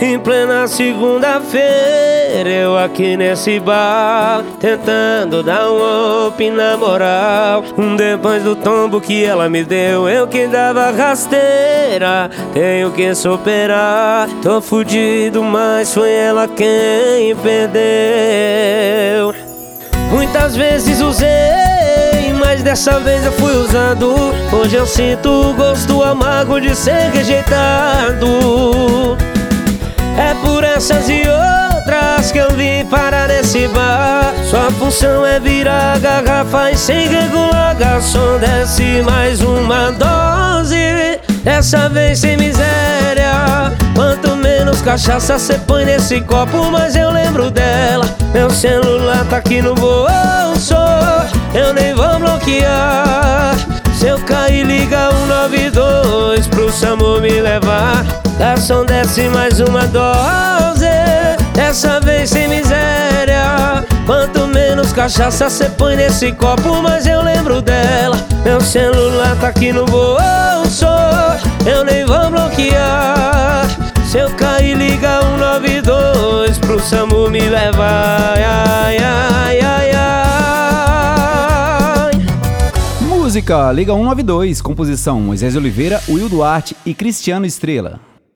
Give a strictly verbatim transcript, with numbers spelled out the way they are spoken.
Em plena segunda-feira, eu aqui nesse bar, tentando dar um up na moral. Depois do tombo que ela me deu, eu que dava rasteira, tenho que superar. Tô fudido, mas foi ela quem perdeu. Muitas vezes usei, mas dessa vez eu fui usado. Hoje eu sinto o gosto amargo de ser rejeitado. É por essas e outras que eu vim parar nesse bar. Sua função é virar a garrafa e sem regular, garçom, desce mais uma dose. Dessa vez sem miséria. Quanto menos cachaça cê põe nesse copo, mas eu lembro dela. Meu celular tá aqui no bolso, eu nem vou bloquear. Se eu cair, liga um nove dois pro SAMU me levar. Garçom, desce mais uma dose, dessa vez sem miséria. Quanto menos cachaça cê põe nesse copo, mas eu lembro dela. Meu celular tá aqui no bolso, eu nem vou bloquear. Se eu cair, liga um nove dois pro SAMU me levar. Ai, ai, ai, ai. Música Liga um nove dois, composição Moisés Oliveira, Will Duarte e Cristiano Estrela.